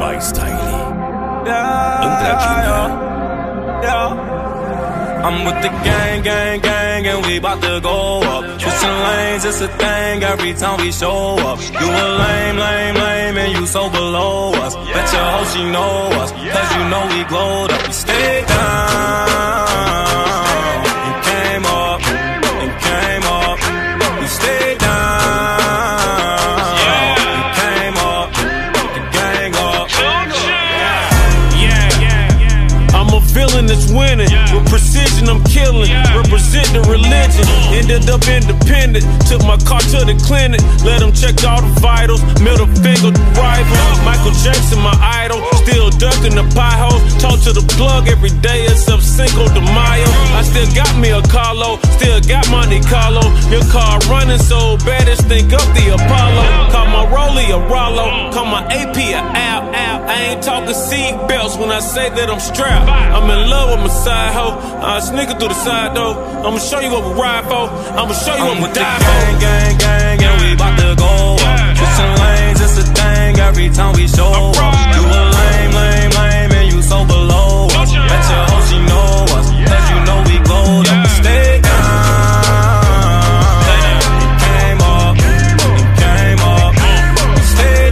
My Styly. I'm with the gang, gang, gang, and we bout to go up. Switching lanes, it's a thing every time we show up. You a lame, lame, lame, and you so below us. Bet your hoe she know us, cause you know we glowed up. We stayed down, and came up, and came up. We stayed down, and came up, the gang up. I'm a villain that's winning. With precision, I'm killing. Represent the religion. Ended up independent. Took my car to the clinic. Let them check all the vitals. Middle finger to rival. Michael Jackson, my idol. Still ducking the potholes. Talk to the plug every day except Cinco de Mayo. I still got me a Carlo. Still got Monte Carlo. Your car running so bad it's think up the Apollo. Call my Rollie a Rollo. Call my AP a Al. I ain't talking seat belts when I say that I'm strapped. I'm in love with my side hoe. I sneak it through the side door. I'ma show you what we ride for. I'ma show you what we die for. Gang, gang, gang, and we bout to go up. Switching lanes, it's a thing every time we show up. You a lame, lame, lame, and you so below us. Bet your hoe she know us, cause you know we glowed up. Stay down, and came up, and came up. Stay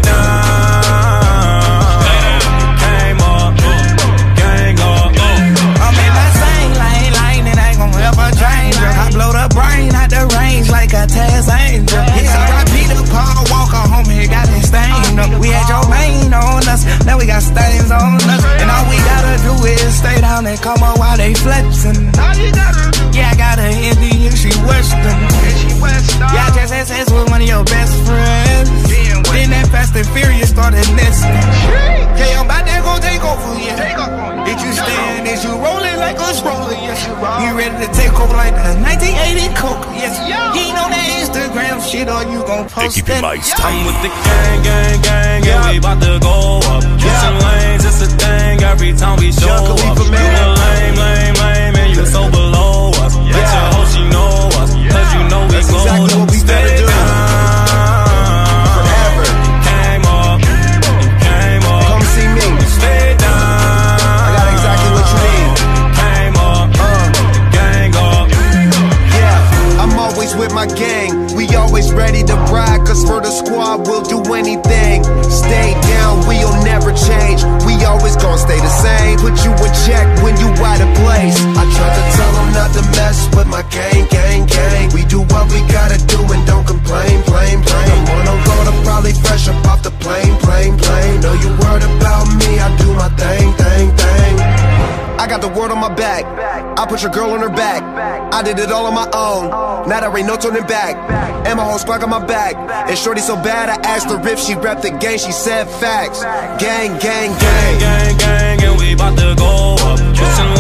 down, and came up, gang up. I'm in my same lane, it ain't gon' ever change. I blow the brain out the range like a Taz Angel. It's alright, Peter Paul Walker, homie, got it stained up. We had your main on us, now we got stains on us. And all we gotta do is stay down and come up while they flexing. Yeah, I got an Indian, she Western. Yeah, I just had sex with one of your best friends. Then that Fast and Furious started nesting. Hey, I'm about to go take over, yeah. Did you stand? Is you rolling like a stroller? Yes, you are. You ready to take over like the 1980 Coke? Yes, you ain't on that Instagram shit or you gon' post Équipe it. My Styly. I'm with the gang, gang, gang, and we bout to go up. Switching lanes, it's a thing every time we show up. You a lame, lame, lame, and you so below us. Bet your hoe she know us, cause you know we glowed exactly up. what we Stay better do. down, Forever. and came up, and came up. Come see me. Stay down, I got exactly what you need. came up, the gang up. Yeah, I'm always with my gang. We always ready to ride, cause for the squad we'll do anything. Stay down, we'll never change. We always gon' stay the same. Put you in check when you out of place. I try to tell them not to mess with my gang, gang, gang. We do what we gotta do and don't complain, plain. I'm on a road, I'm probably fresh up off the plane. Know you worried about me, I do my thing. I got the word on my back. I put your girl on her back. I did it all on my own. Now there ain't no turning back. And my whole squad on my back. And shorty so bad, I asked her if she rep the gang. She said facts. Gang, gang, gang. Gang, gang, gang, and we bout to go up.